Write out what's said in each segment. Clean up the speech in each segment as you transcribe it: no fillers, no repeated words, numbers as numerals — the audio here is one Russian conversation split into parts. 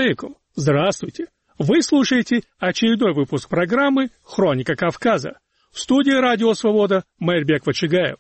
алейкум! Здравствуйте! Вы слушаете очередной выпуск программы «Хроника Кавказа». В студии «Радио Свобода» Майрбек Вачигаев.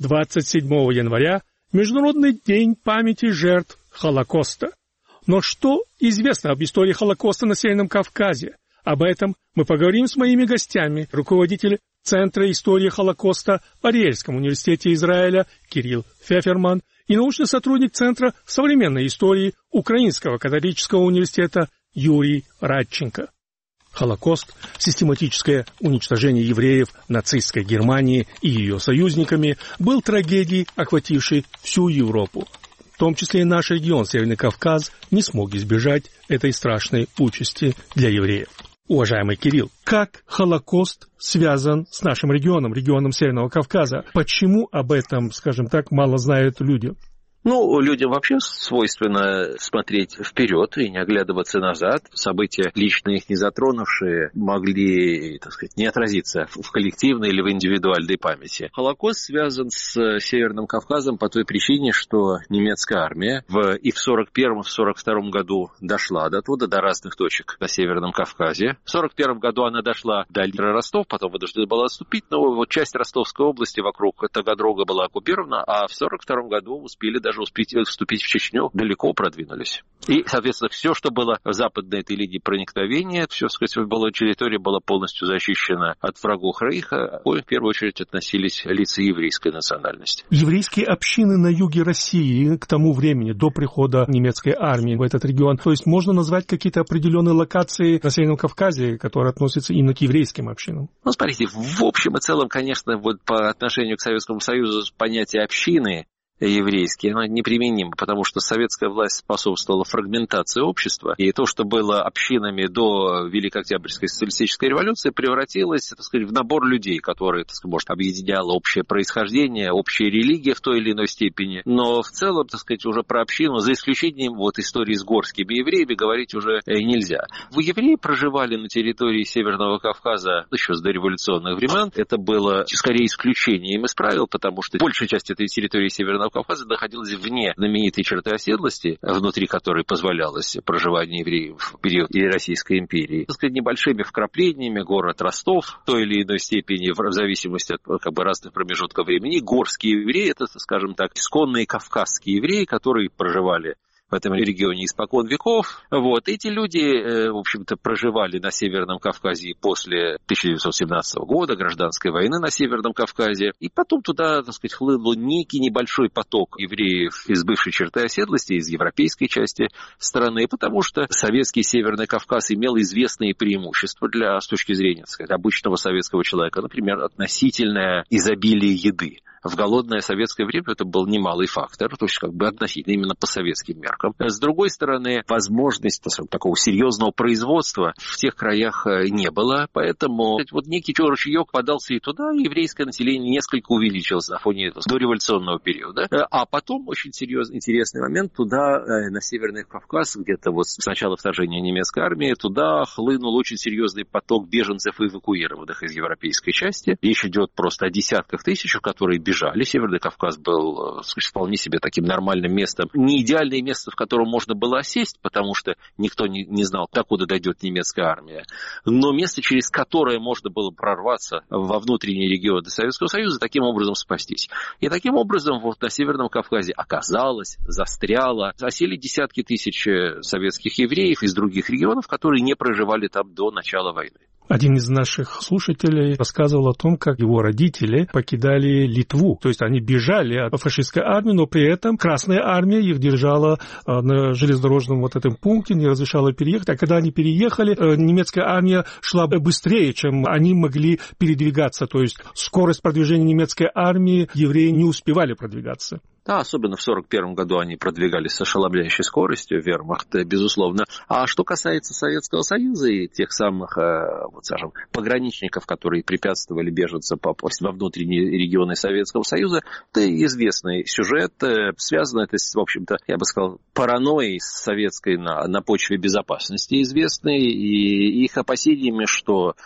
27 января – Международный день памяти жертв Холокоста. Но что известно об истории Холокоста на Северном Кавказе? Об этом мы поговорим с моими гостями, руководитель Центра истории Холокоста в Ариэльском университете Израиля Кирилл Феферман и научный сотрудник Центра современной истории Украинского католического университета Юрий Радченко. Холокост – систематическое уничтожение евреев нацистской Германии и ее союзниками – был трагедией, охватившей всю Европу. В том числе и наш регион, Северный Кавказ, не смог избежать этой страшной участи для евреев. Уважаемый Кирилл, как Холокост связан с нашим регионом, регионом Северного Кавказа? Почему об этом, скажем так, мало знают люди? Людям вообще свойственно смотреть вперед и не оглядываться назад. События, лично их не затронувшие, могли, не отразиться в коллективной или в индивидуальной памяти. Холокост связан с Северным Кавказом по той причине, что немецкая армия и в 1941, в 1942 году дошла до туда, до разных точек на Северном Кавказе. В 1941 году она дошла до Ростов, потом вынуждена была отступить, но часть Ростовской области вокруг Таганрога была оккупирована, а в 1942 году успели даже вступить в Чечню, далеко продвинулись. И, соответственно, все, что было в западной этой линии проникновения, все, была территория была полностью защищена от врагов Рейха. В первую очередь относились лица еврейской национальности. Еврейские общины на юге России к тому времени, до прихода немецкой армии в этот регион, то есть можно назвать какие-то определенные локации на Северном Кавказе, которые относятся именно к еврейским общинам? Смотрите, в общем и целом, конечно, по отношению к Советскому Союзу понятие общины еврейские, оно неприменимо, потому что советская власть способствовала фрагментации общества, и то, что было общинами до Великой Октябрьской социалистической революции, превратилось, в набор людей, которые, может, объединяло общее происхождение, общая религия в той или иной степени, но в целом, уже про общину, за исключением истории с горскими евреями, говорить уже нельзя. Евреи проживали на территории Северного Кавказа еще с дореволюционных времен, это было скорее исключением из правил, потому что большая часть этой территории Северного Кавказа находилась вне знаменитой черты оседлости, внутри которой позволялось проживание евреев в период Российской империи. Небольшими вкраплениями город Ростов в той или иной степени, в зависимости от разных промежутков времени. Горские евреи, это, скажем так, исконные кавказские евреи, которые проживали в этом регионе испокон веков. Эти люди, в общем-то, проживали на Северном Кавказе после 1917 года, гражданской войны на Северном Кавказе. И потом туда, хлынул некий небольшой поток евреев из бывшей черты оседлости, из европейской части страны, потому что советский Северный Кавказ имел известные преимущества с точки зрения, обычного советского человека. Например, относительное изобилие еды. В голодное советское время это был немалый фактор, то есть относительно именно по советским меркам. С другой стороны, возможности такого серьезного производства в тех краях не было, поэтому некий ручеек подался и туда, и еврейское население несколько увеличилось на фоне дореволюционного периода. А потом, очень интересный момент, туда, на Северный Кавказ, где-то с начала вторжения немецкой армии, туда хлынул очень серьезный поток беженцев, эвакуированных из европейской части. Речь идет просто о десятках тысяч, которые бежали. Северный Кавказ был вполне себе таким нормальным местом. Не идеальное место, в котором можно было осесть, потому что никто не знал, докуда дойдет немецкая армия. Но место, через которое можно было прорваться во внутренние регионы Советского Союза, таким образом спастись. И таким образом на Северном Кавказе застряло, осели десятки тысяч советских евреев из других регионов, которые не проживали там до начала войны. Один из наших слушателей рассказывал о том, как его родители покидали Литву. То есть они бежали от фашистской армии, но при этом Красная армия их держала на железнодорожном этом пункте, не разрешала переехать. А когда они переехали, немецкая армия шла быстрее, чем они могли передвигаться. То есть скорость продвижения немецкой армии евреи не успевали продвигаться. Да, особенно в 1941 году они продвигались с ошеломляющей скоростью, вермахт, безусловно. А что касается Советского Союза и тех самых, пограничников, которые препятствовали беженцам попасть во внутренние регионы Советского Союза, это известный сюжет, связан это, в общем-то, я бы сказал, паранойей советской на почве безопасности известной, и их опасениями, что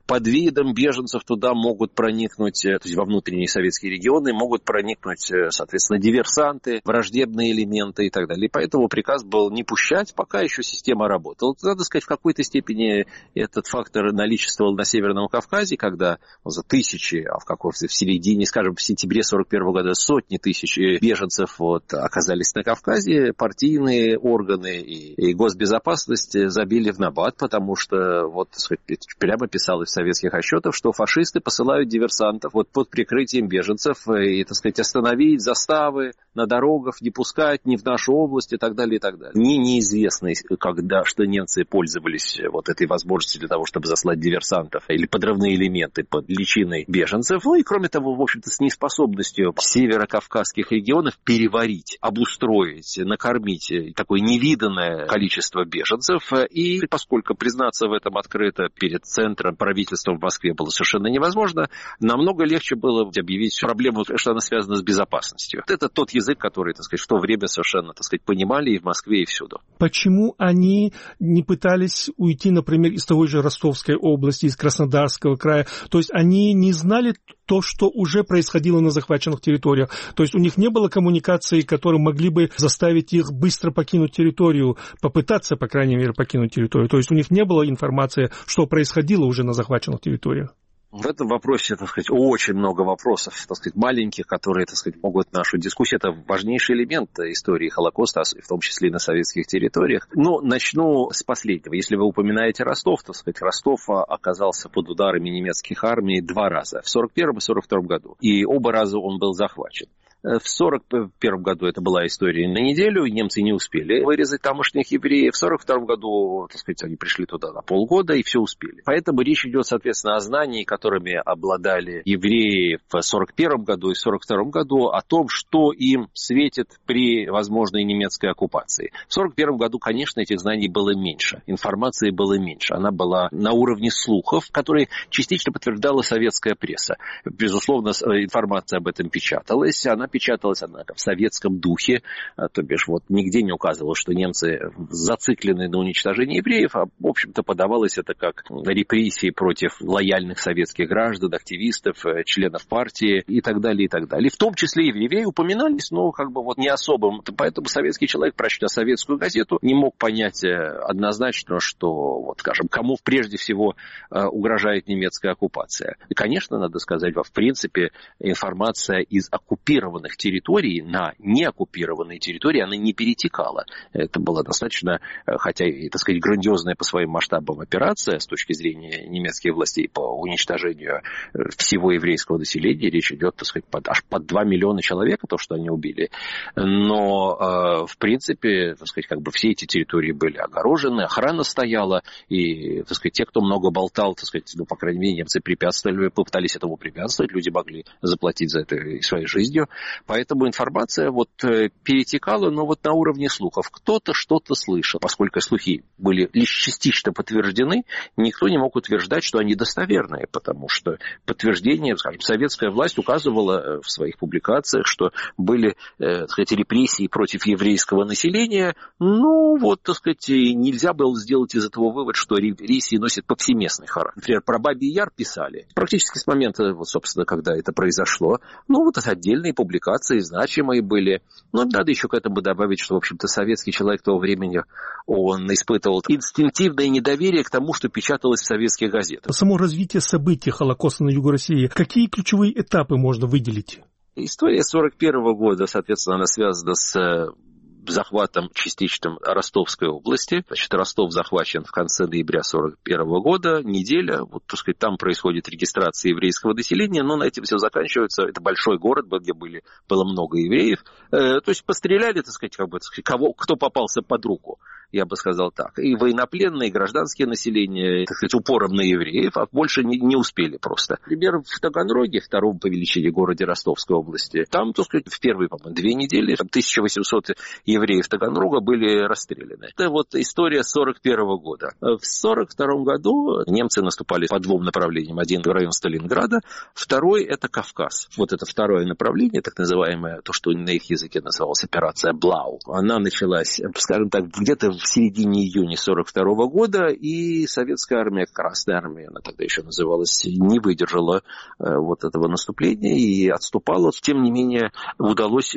Под видом беженцев туда могут проникнуть, то есть во внутренние советские регионы, могут проникнуть, соответственно, диверсанты, враждебные элементы и так далее. И поэтому приказ был не пущать, пока еще система работала. Надо сказать, в какой-то степени этот фактор наличествовал на Северном Кавказе, когда за тысячи, а в середине, скажем, в сентябре 1941 года сотни тысяч беженцев оказались на Кавказе, партийные органы и госбезопасность забили в набат, потому что прямо писалось в советских отчетах, что фашисты посылают диверсантов под прикрытием беженцев и, остановить заставы на дорогах, не пускать ни в нашу область и так далее, и так далее. Мне неизвестно, что немцы пользовались этой возможностью для того, чтобы заслать диверсантов или подрывные элементы под личиной беженцев. И, кроме того, в общем-то, с неспособностью северокавказских регионов переварить, обустроить, накормить такое невиданное количество беженцев. И поскольку признаться в этом открыто перед центром, правительством в Москве было совершенно невозможно, намного легче было объявить проблему, что она связана с безопасностью. Это тот язык, который, в то время совершенно, понимали и в Москве, и всюду. Почему они не пытались уйти, например, из той же Ростовской области, из Краснодарского края? То есть они не знали то, что уже происходило на захваченных территориях. То есть у них не было коммуникаций, которые могли бы заставить их быстро покинуть территорию, попытаться, по крайней мере, покинуть территорию. То есть у них не было информации, что происходило уже на захваченных территориях. В этом вопросе, очень много вопросов, маленьких, которые, могут нашу дискуссию. Это важнейший элемент истории Холокоста, в том числе и на советских территориях. Но начну с последнего. Если вы упоминаете Ростов, Ростов оказался под ударами немецких армий 2 раза, в 1941 и 1942 году. И оба раза он был захвачен. В 1941 году это была история на неделю, немцы не успели вырезать тамошних евреев. В 1942 году, они пришли туда на полгода и все успели. Поэтому речь идет, соответственно, о знании, которыми обладали евреи в 1941 году и в 1942 году, о том, что им светит при возможной немецкой оккупации. В 1941 году, конечно, этих знаний было меньше, информации было меньше. Она была на уровне слухов, которые частично подтверждала советская пресса. Безусловно, информация об этом печаталась, она в советском духе, то бишь нигде не указывалось, что немцы зациклены на уничтожении евреев, а в общем-то подавалось это как репрессии против лояльных советских граждан, активистов, членов партии и так далее, и так далее. В том числе и евреи упоминались, но не особым. Поэтому советский человек, прочтя советскую газету, не мог понять однозначно, что, кому прежде всего угрожает немецкая оккупация. И, конечно, надо сказать, в принципе, информация из оккупированных территорий на неоккупированные территории, она не перетекала. Это была достаточно, хотя и, грандиозная по своим масштабам операция с точки зрения немецких властей по уничтожению всего еврейского населения. Речь идет, аж под 2 миллиона человек, то, что они убили. Но, в принципе, все эти территории были огорожены, охрана стояла, и, те, кто много болтал, по крайней мере, немцы попытались этому препятствовать, люди могли заплатить за это своей жизнью. Поэтому информация перетекала, но на уровне слухов. Кто-то что-то слышал. Поскольку слухи были лишь частично подтверждены, никто не мог утверждать, что они достоверные, потому что подтверждение, советская власть указывала в своих публикациях, что были, репрессии против еврейского населения. Нельзя было сделать из этого вывод, что репрессии носят повсеместный характер. Например, про Бабий Яр писали. Практически с момента, собственно, когда это произошло. Это отдельные публикации, значимые были. Но надо еще к этому добавить, что, в общем-то, советский человек того времени, он испытывал инстинктивное недоверие к тому, что печаталось в советских газетах. Само развитие событий Холокоста на юге России, какие ключевые этапы можно выделить? История 1941 года, соответственно, она связана с захватом частичным Ростовской области. Ростов захвачен в конце ноября 1941 года, неделя, там происходит регистрация еврейского населения, но на этом все заканчивается. Это большой город, где было много евреев. То есть постреляли, кто попался под руку. Я бы сказал так. И военнопленные, и гражданские населения, упором на евреев, а больше не успели просто. Например, в Таганроге, втором по величине городе Ростовской области, там, в первые, 2 недели, 1800 евреев Таганрога были расстреляны. Это история 1941 года. В 1942 году немцы наступали по 2 направлениям. Один в район Сталинграда, второй это Кавказ. Это второе направление, так называемое, то, что на их языке называлось операция Блау. Она началась, скажем так, где-то в середине июня 1942 года, и советская армия, Красная армия, она тогда еще называлась, не выдержала вот этого наступления и отступала. Тем не менее, удалось,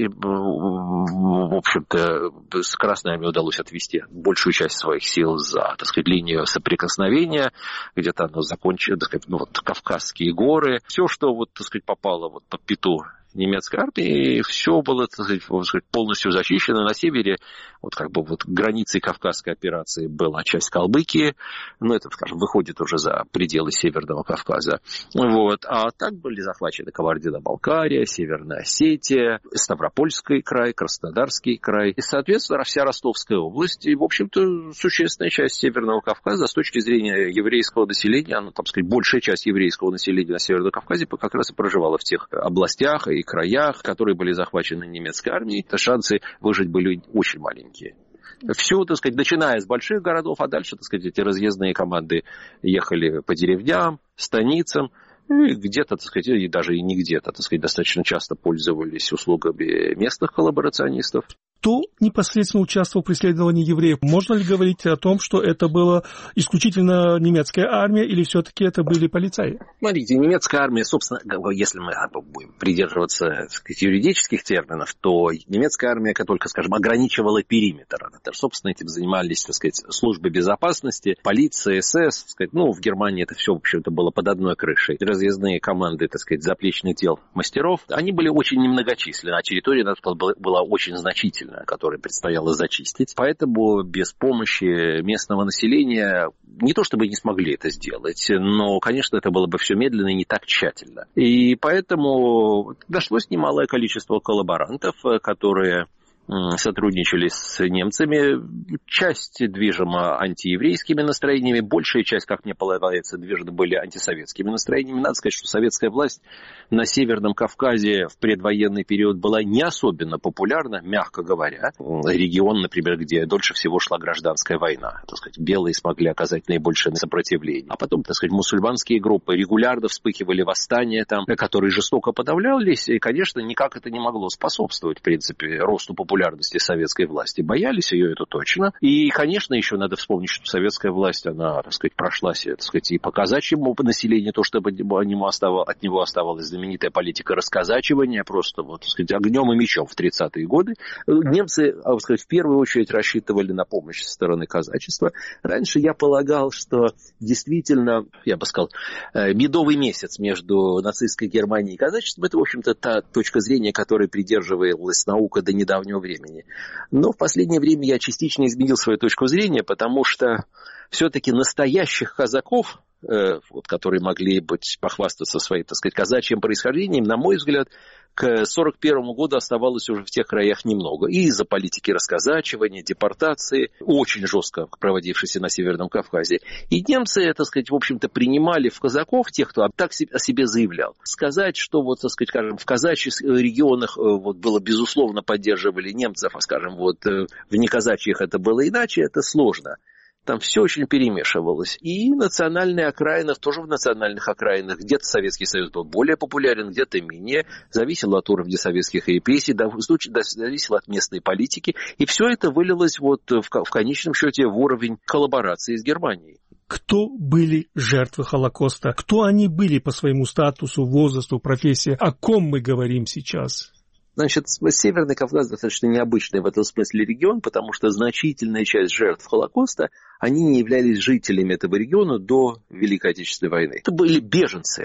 в общем-то, с Красной армией удалось отвести большую часть своих сил за, так сказать, линию соприкосновения, где-то оно закончилось, так сказать, вот, Кавказские горы. Все, что вот, так сказать, попало вот под пяту немецкой армии, все было, так сказать, полностью зачищено. На севере, вот как бы вот границей Кавказской операции была часть Калмыкии, но это, скажем, выходит уже за пределы Северного Кавказа. Вот. А так были захвачены Кабардино-Балкария, Северная Осетия, Ставропольский край, Краснодарский край, и, соответственно, вся Ростовская область, и, в общем-то, существенная часть Северного Кавказа с точки зрения еврейского населения, ну, там сказать, большая часть еврейского населения на Северном Кавказе как раз и проживала в тех областях и краях, которые были захвачены немецкой армией, то шансы выжить были очень маленькие. Все, так сказать, начиная с больших городов, а дальше, так сказать, эти разъездные команды ехали по деревням, станицам, и где-то, так сказать, и даже и не где-то, так сказать, достаточно часто пользовались услугами местных коллаборационистов. Кто непосредственно участвовал в преследовании евреев? Можно ли говорить о том, что это была исключительно немецкая армия или все-таки это были полицаи? Смотрите, немецкая армия, собственно, если мы будем придерживаться, так сказать, юридических терминов, то немецкая армия только, скажем, ограничивала периметр. Собственно, этим занимались, так сказать, службы безопасности, полиция, СС. Так сказать, ну, в Германии это все, в общем-то, было под одной крышей. Разъездные команды, так сказать, заплечных дел мастеров, они были очень немногочисленны, а территория, надо сказать, была очень значительна, которые предстояло зачистить. Поэтому без помощи местного населения не то чтобы не смогли это сделать, но, конечно, это было бы все медленно и не так тщательно. И поэтому нашлось немалое количество коллаборантов, которые сотрудничали с немцами. Часть движима антиеврейскими настроениями, большая часть, как мне полагается, движимы были антисоветскими настроениями. Надо сказать, что советская власть на Северном Кавказе в предвоенный период была не особенно популярна, мягко говоря. Регион, например, где дольше всего шла гражданская война. Так сказать, белые смогли оказать наибольшее сопротивление. А потом, так сказать, мусульманские группы регулярно вспыхивали восстания там, которые жестоко подавлялись. И, конечно, никак это не могло способствовать, в принципе, росту популярности советской власти. Боялись ее, это точно. И, конечно, еще надо вспомнить, что советская власть, она, так сказать, прошлась, так сказать, и по казачьему населению, то, чтобы от него оставалась знаменитая политика расказачивания, просто, вот, так сказать, огнем и мечом в 30-е годы. Немцы, так сказать, в первую очередь рассчитывали на помощь со стороны казачества. Раньше я полагал, что действительно, я бы сказал, медовый месяц между нацистской Германией и казачеством, это, в общем-то, та точка зрения, которой придерживалась наука до недавнего времени. Но в последнее время я частично изменил свою точку зрения, потому что все-таки настоящих казаков, вот, которые могли быть похвастаться своим, так сказать, казачьим происхождением, на мой взгляд, к 1941 году оставалось уже в тех краях немного. И из-за политики расказачивания, депортации, очень жестко проводившейся на Северном Кавказе. И немцы, так сказать, в общем-то, принимали в казаков тех, кто так о себе заявлял. Сказать, что, вот, так сказать, скажем, в казачьих регионах вот, было, безусловно, поддерживали немцев, а, скажем, вот, в неказачьих это было иначе, это сложно. Там все очень перемешивалось. И национальные окраины, тоже в национальных окраинах, где-то Советский Союз был более популярен, где-то менее. Зависело от уровня советских репрессий, зависело от местной политики. И все это вылилось вот в конечном счете в уровень коллаборации с Германией. Кто были жертвы Холокоста? Кто они были по своему статусу, возрасту, профессии? О ком мы говорим сейчас? Значит, Северный Кавказ достаточно необычный в этом смысле регион, потому что значительная часть жертв Холокоста, они не являлись жителями этого региона до Великой Отечественной войны. Это были беженцы,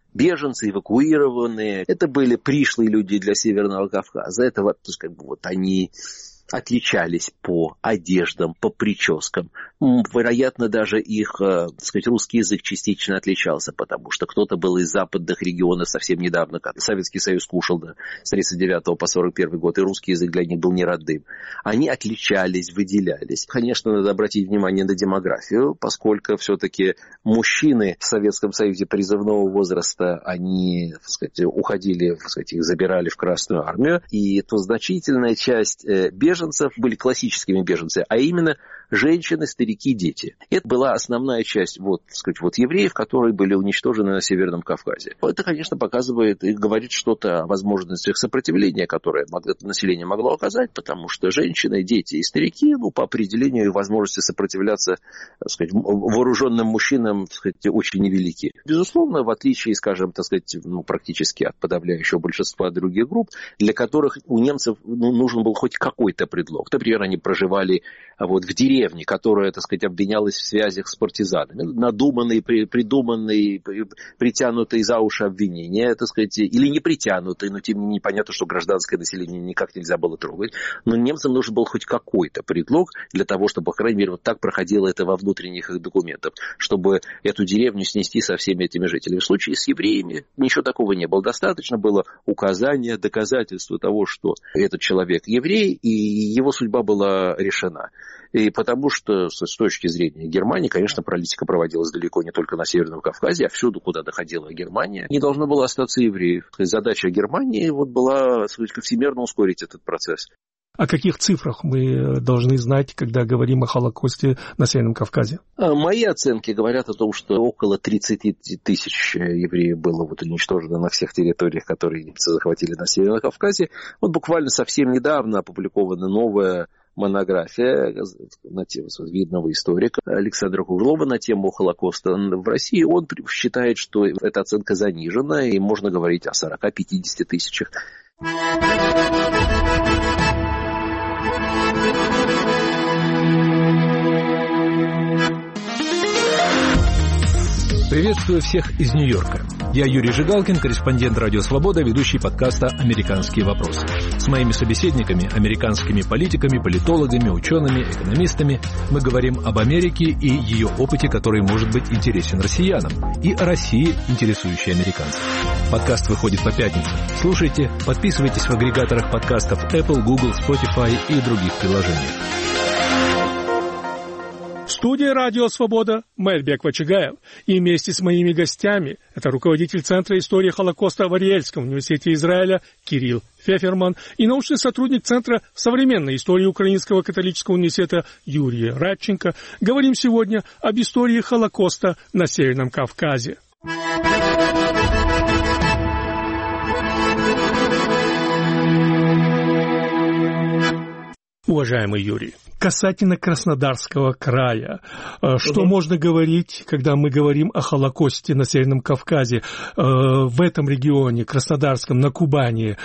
эвакуированные, это были пришлые люди для Северного Кавказа. Это вот, как бы, вот они отличались по одеждам, по прическам. Вероятно, даже их, так сказать, русский язык частично отличался, потому что кто-то был из западных регионов совсем недавно, как Советский Союз кушал с 1939 по 1941 год, и русский язык для них был не родным. Они отличались, выделялись. Конечно, надо обратить внимание на демографию, поскольку все-таки мужчины в Советском Союзе призывного возраста, они, так сказать, уходили, так сказать, их забирали в Красную армию, и то значительная часть беженцев были классическими беженцами, а именно женщины, старики, дети. Это была основная часть евреев, которые были уничтожены на Северном Кавказе. Это, конечно, показывает и говорит что-то о возможностях сопротивления, которое это население могло оказать, потому что женщины, дети и старики, по определению, возможности сопротивляться, вооруженным мужчинам, очень невелики. Безусловно, в отличие, скажем, практически от подавляющего большинства других групп, для которых у немцев нужен был хоть какой-то предлог. Например, они проживали в деревне, которая, обвинялась в связях с партизанами. Надуманные, придуманные, притянутые за уши обвинения, или не притянутые, но тем не менее понятно, что гражданское население никак нельзя было трогать. Но немцам нужен был хоть какой-то предлог для того, чтобы, по крайней мере, так проходило это во внутренних их документах, чтобы эту деревню снести со всеми этими жителями. В случае с евреями ничего такого не было. Достаточно было указания, доказательства того, что этот человек еврей, и его судьба была решена. И потому что с точки зрения Германии, конечно, политика проводилась далеко не только на Северном Кавказе, а всюду, куда доходила Германия, не должно было остаться евреев. То есть задача Германии была всемирно ускорить этот процесс. О каких цифрах мы должны знать, когда говорим о Холокосте на Северном Кавказе? Мои оценки говорят о том, что около 30 тысяч евреев было уничтожено на всех территориях, которые немцы захватили на Северном Кавказе. Буквально совсем недавно опубликована новая монография видного историка Александра Круглова на тему Холокоста в России. Он считает, что эта оценка занижена, и можно говорить о 40-50 тысячах. Приветствую всех из Нью-Йорка. Я Юрий Жигалкин, корреспондент «Радио Свобода», ведущий подкаста «Американские вопросы». С моими собеседниками, американскими политиками, политологами, учеными, экономистами мы говорим об Америке и ее опыте, который может быть интересен россиянам, и о России, интересующей американцев. Подкаст выходит по пятницам. Слушайте, подписывайтесь в агрегаторах подкастов Apple, Google, Spotify и других приложениях. В студии «Радио Свобода» Мэрбек Вачигаев. И вместе с моими гостями, это руководитель Центра истории Холокоста в Ариэльском университете Израиля Кирилл Феферман и научный сотрудник Центра современной истории Украинского католического университета Юрий Радченко, говорим сегодня об истории Холокоста на Северном Кавказе. Уважаемый Юрий, касательно Краснодарского края, что можно говорить, когда мы говорим о Холокосте на Северном Кавказе, в этом регионе, Краснодарском, на Кубани,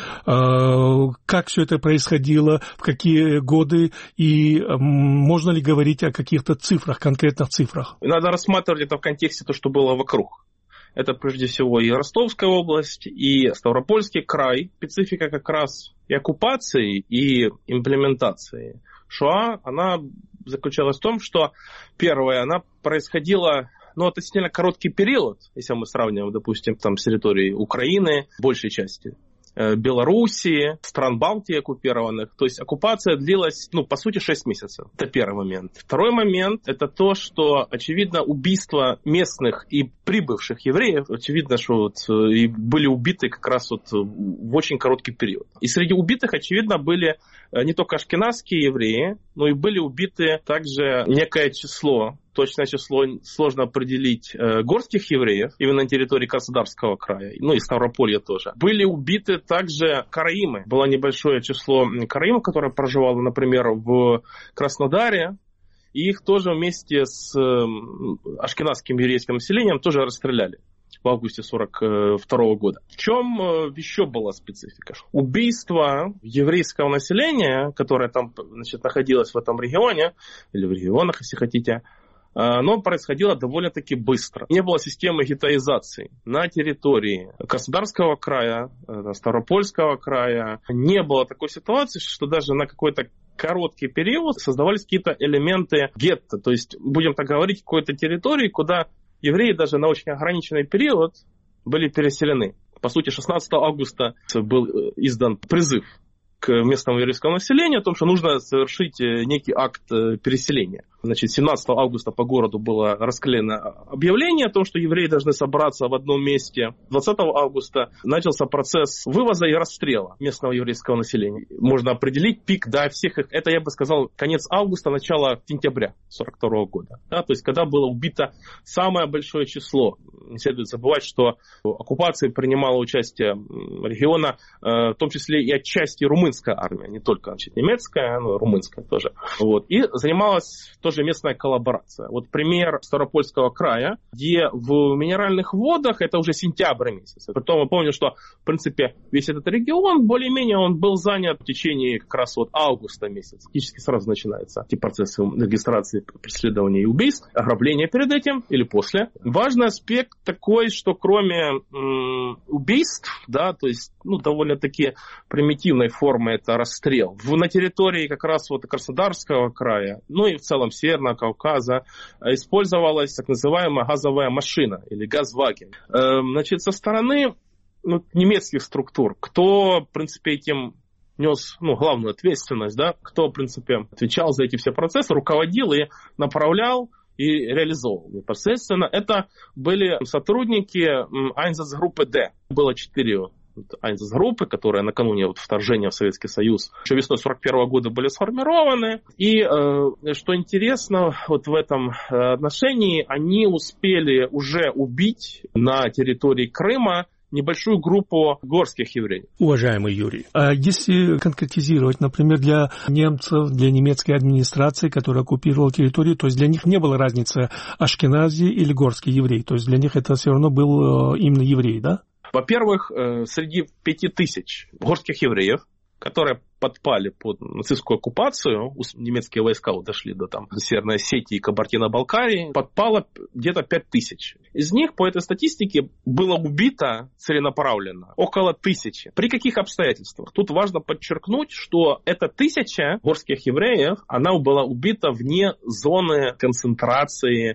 как все это происходило, в какие годы, и можно ли говорить о каких-то цифрах, конкретных цифрах? Надо рассматривать это в контексте того, что было вокруг. Это прежде всего и Ростовская область, и Ставропольский край. Специфика как раз и оккупации, и имплементации Шоа, она заключалась в том, что первое, она происходила относительно короткий период, если мы сравниваем, допустим, с территорией Украины, большей части, Белоруссии, стран Балтии оккупированных. То есть оккупация длилась, по сути, 6 месяцев. Это первый момент. Второй момент – это то, что, очевидно, убийства местных и прибывших евреев, очевидно, что и были убиты как раз в очень короткий период. И среди убитых, очевидно, были не только ашкеназские евреи, но и были убиты также некое число, точное число сложно определить, горских евреев, именно на территории Краснодарского края, и Ставрополья тоже. Были убиты также караимы. Было небольшое число караимов, которое проживало, например, в Краснодаре, и их тоже вместе с ашкеназским еврейским населением тоже расстреляли в августе 1942 года. В чем еще была специфика? Убийство еврейского населения, которое там находилось в этом регионе, или в регионах, если хотите, оно происходило довольно-таки быстро. Не было системы гетtoизации. На территории Краснодарского края, Ставропольского края не было такой ситуации, что даже на какой-то короткий период создавались какие-то элементы гетто. То есть, будем так говорить, какой-то территории, куда евреи даже на очень ограниченный период были переселены. По сути, 16 августа был издан призыв к местному еврейскому населению о том, что нужно совершить некий акт переселения. Значит, 17 августа по городу было расклеено объявление о том, что евреи должны собраться в одном месте. 20 августа начался процесс вывоза и расстрела местного еврейского населения. Можно определить пик, да, всех их. Это, я бы сказал, конец августа, начало сентября 1942 года. Да, то есть, когда было убито самое большое число. Не следует забывать, что в оккупации принимала участие региона, в том числе и отчасти румынская армия, не только, значит, немецкая, но и румынская тоже. Вот. И занималась тоже местная коллаборация. Вот пример Ставропольского края, где в минеральных водах, это уже сентябрь месяц. Притом я помню, что, в принципе, весь этот регион, более-менее, он был занят в течение как раз вот августа месяца. Практически сразу начинаются эти процессы регистрации, преследования и убийств, ограбления перед этим или после. Важный аспект такой, что кроме убийств, да, то есть, довольно-таки примитивной формы это расстрел. На территории как раз вот Краснодарского края, и в целом Северного Кавказа использовалась так называемая газовая машина или газваген. Значит, со стороны немецких структур, кто, в принципе, этим нес главную ответственность, да, кто, в принципе, отвечал за эти все процессы, руководил и направлял и реализовывал непосредственно. Это были сотрудники Einsatzgruppe D. Было 4 Einsatzgruppe, которые накануне вторжения в Советский Союз еще весной 1941 года были сформированы. И что интересно, вот в этом отношении они успели уже убить на территории Крыма небольшую группу горских евреев. Уважаемый Юрий, а если конкретизировать, например, для немцев, для немецкой администрации, которая оккупировала территорию, то есть для них не было разницы ашкенази или горский еврей, то есть для них это все равно был именно еврей, да? Во-первых, среди 5000 горских евреев, которые подпали под нацистскую оккупацию, немецкие войска дошли до Северной Осетии и Кабардино-Балкарии, подпало где-то 5000. Из них, по этой статистике, было убито целенаправленно около 1000. При каких обстоятельствах? Тут важно подчеркнуть, что эта 1000 горских евреев, она была убита вне зоны концентрации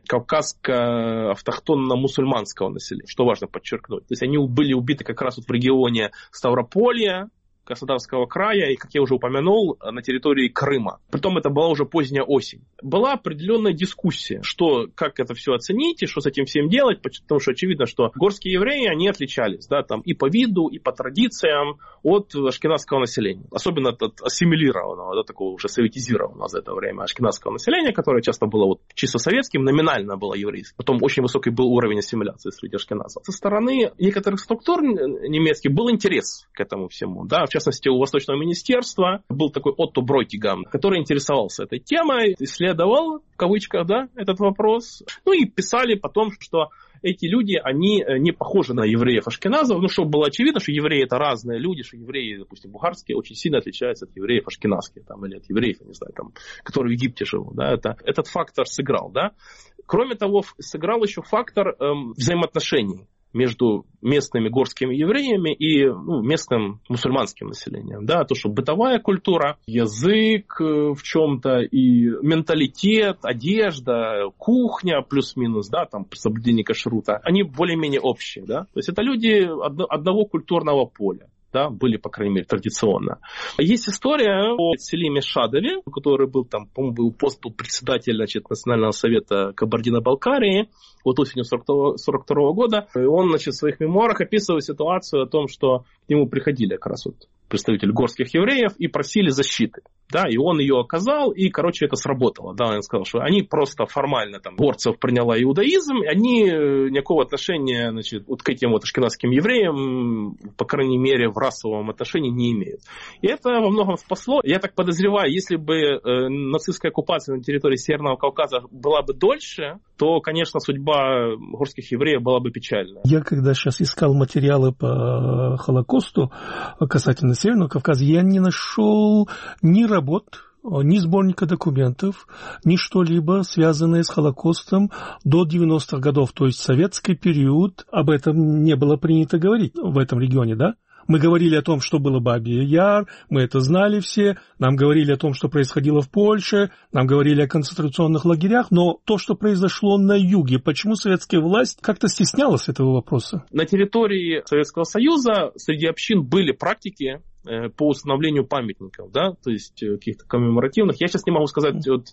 кавказско-автохтонно-мусульманского населения, что важно подчеркнуть. То есть они были убиты как раз в регионе Ставрополья, Краснодарского края и, как я уже упомянул, на территории Крыма. Притом это была уже поздняя осень. Была определенная дискуссия, как это все оценить и что с этим всем делать, потому что очевидно, что горские евреи, они отличались, да, и по виду, и по традициям от ашкеназского населения. Особенно от ассимилированного, да, такого уже советизированного за это время ашкеназского населения, которое часто было чисто советским, номинально было еврейским. Потом очень высокий был уровень ассимиляции среди ашкеназов. Со стороны некоторых структур немецких был интерес к этому всему, да. В частности, у Восточного министерства был такой Отто Бройтигам, который интересовался этой темой, исследовал, в кавычках, да, этот вопрос. И писали потом, что эти люди, они не похожи на евреев-ашкеназов. Чтобы было очевидно, что евреи это разные люди, что евреи, допустим, бухарские очень сильно отличаются от евреев-ашкеназских, или от евреев, я не знаю, которые в Египте живут. Да, этот фактор сыграл, да. Кроме того, сыграл еще фактор взаимоотношений между местными горскими евреями и местным мусульманским населением. Да, то, что бытовая культура, язык в чем-то и менталитет, одежда, кухня плюс-минус, да, соблюдение кашрута, они более-менее общие. Да? То есть это люди одного культурного поля. Да, были, по крайней мере, традиционно. Есть история о Селиме Шадове, который был по-моему, был председатель, Национального совета Кабардино-Балкарии осенью 1942 года. И он, в своих мемуарах описывает ситуацию о том, что к нему приходили как раз представители горских евреев и просили защиты. Да, и он ее оказал, и, это сработало. Да, он сказал, что они просто формально горцев приняла иудаизм, и они никакого отношения к этим ашкеназским евреям, по крайней мере, в расовом отношении не имеют. И это во многом спасло. Я так подозреваю, если бы нацистская оккупация на территории Северного Кавказа была бы дольше, то, конечно, судьба горских евреев была бы печальна. Я когда сейчас искал материалы по Холокосту касательно Северного Кавказа, я не нашел ни работ, ни сборника документов, ни что-либо, связанное с Холокостом до 90-х годов, то есть советский период. Об этом не было принято говорить в этом регионе, да? Мы говорили о том, что было Бабий Яр, мы это знали все, нам говорили о том, что происходило в Польше, нам говорили о концентрационных лагерях, но то, что произошло на юге, почему советская власть как-то стеснялась этого вопроса? На территории Советского Союза среди общин были практики по установлению памятников, да, то есть каких-то коммеморативных. Я сейчас не могу сказать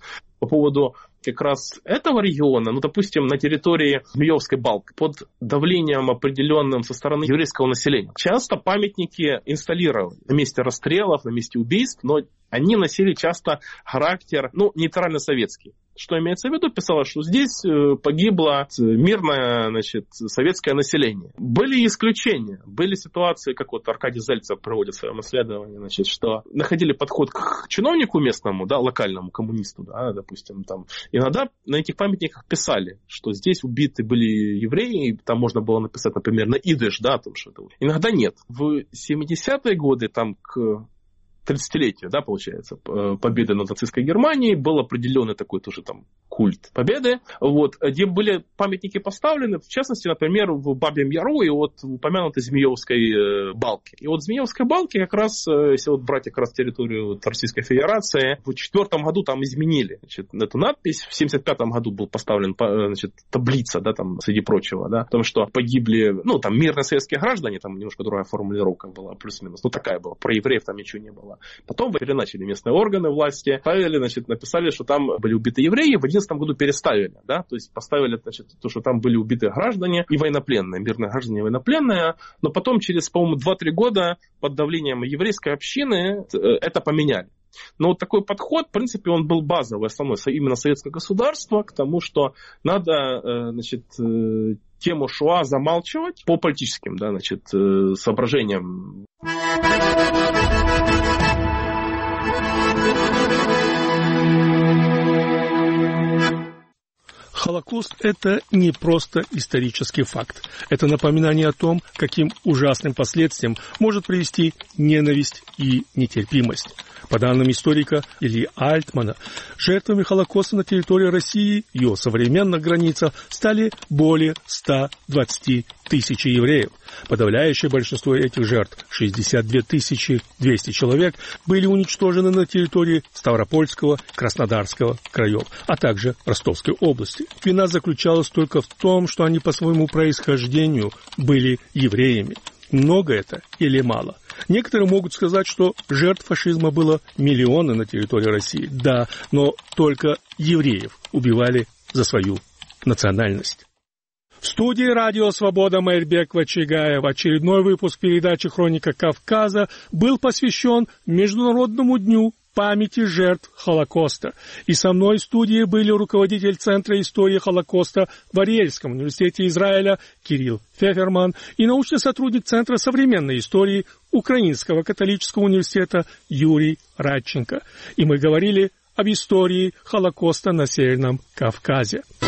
по поводу как раз этого региона, допустим, на территории Змеевской Балки, под давлением определенным со стороны еврейского населения. Часто памятники инсталлировали на месте расстрелов, на месте убийств, но они носили часто характер, нейтрально-советский. Что имеется в виду? Писалось, что здесь погибло мирное, советское население. Были исключения. Были ситуации, как Аркадий Зальцев проводит в своем исследовании, что находили подход к чиновнику местному, локальному коммунисту, допустим, там. Иногда на этих памятниках писали, что здесь убиты были евреи, и там можно было написать, например, на идиш, что это. Иногда нет. В 70-е годы, к 30-летию, получается, победы над нацистской Германией, был определенный такой тоже культ победы, где были памятники поставлены, в частности, например, в Бабьем Яру и упомянутой Змеевской Балки. И Змеевской Балки как раз, если брать как раз территорию Российской Федерации, в 2004 году там изменили эту надпись, в 1975 году был поставлен таблица, среди прочего, о том, что погибли, мирные советские граждане, там немножко другая формулировка была, плюс-минус, такая была, про евреев там ничего не было. Потом переначали местные органы власти, написали, что там были убиты евреи, в 2011 году переставили, то есть поставили, то, что там были убиты граждане и военнопленные, мирные граждане и военнопленные, но потом через, по-моему, 2-3 года под давлением еврейской общины это поменяли. Но такой подход, в принципе, он был базовый, основной, именно советского государства, к тому, что надо, тему Шоа замалчивать по политическим, соображениям. Холокост – это не просто исторический факт. Это напоминание о том, каким ужасным последствиям может привести ненависть и нетерпимость. По данным историка Ильи Альтмана, жертвами Холокоста на территории России и ее современных границах стали более 120 тысяч евреев. Подавляющее большинство этих жертв, 62 200 человек, были уничтожены на территории Ставропольского, Краснодарского краев, а также Ростовской области. Вина заключалась только в том, что они по своему происхождению были евреями. Много это или мало? Некоторые могут сказать, что жертв фашизма было миллионы на территории России. Да, но только евреев убивали за свою национальность. В студии «Радио Свобода» Мейрбек Вачигаев. Очередной выпуск передачи «Хроника Кавказа» был посвящен Международному дню памяти жертв Холокоста. И со мной в студии были руководитель Центра истории Холокоста в Ариэльском университете Израиля Кирилл Феферман и научный сотрудник Центра современной истории Украинского католического университета Юрий Радченко. И мы говорили об истории Холокоста на Северном Кавказе.